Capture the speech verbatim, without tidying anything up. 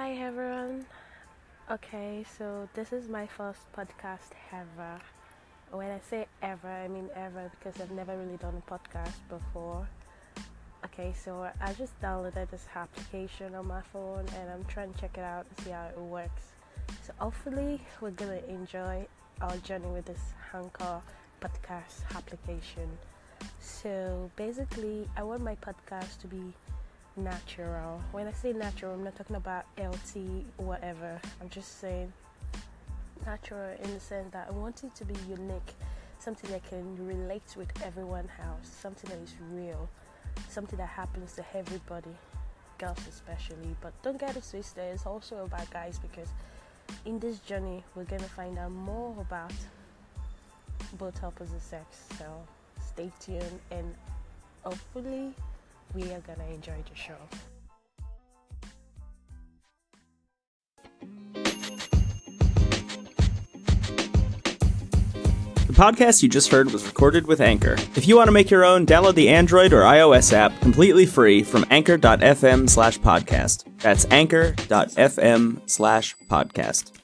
Hi everyone. Okay, so this is my first podcast ever. When I say ever, I mean ever because I've never really done a podcast before. Okay, so I just downloaded this application on my phone and I'm trying to check it out and see how it works. So hopefully we're gonna enjoy our journey with this Anchor podcast application. So basically, I want my podcast to be natural. When I say natural, I'm not talking about L T whatever. I'm just saying natural in the sense that I want it to be unique, something that can relate with everyone else, something that is real, something that happens to everybody, girls especially. But don't get it twisted, it's also about guys because in this journey we're gonna find out more about both opposite sex. So stay tuned and hopefully we are gonna enjoy the show. The podcast you just heard was recorded with Anchor. If you want to make your own, download the Android or iOS app completely free from anchor.fm slash podcast. That's anchor.fm slash podcast.